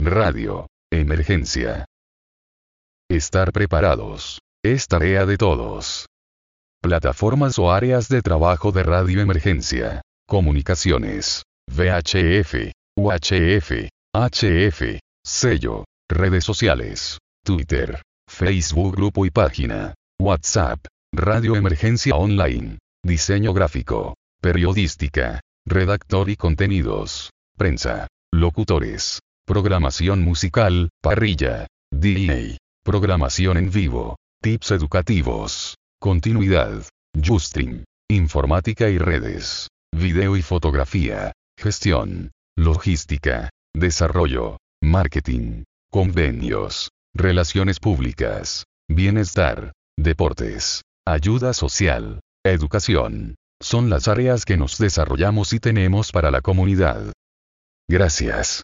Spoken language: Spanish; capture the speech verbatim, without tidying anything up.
Radio. Emergencia. Estar preparados. Es tarea de todos. Plataformas o áreas de trabajo de Radio Emergencia. Comunicaciones. V H F. U H F. H F. Sello. Redes sociales. Twitter. Facebook Grupo y página. WhatsApp. Radio Emergencia Online. Diseño gráfico. Periodística. Redactor y contenidos. Prensa. Locutores. Programación musical. Parrilla. D J. Programación en vivo. Tips educativos. Continuidad. Justream. Informática y redes. Video y fotografía. Gestión. Logística. Desarrollo. Marketing. Convenios. Relaciones públicas. Bienestar. Deportes. Ayuda social. Educación. Son las áreas que nos desarrollamos y tenemos para la comunidad. Gracias.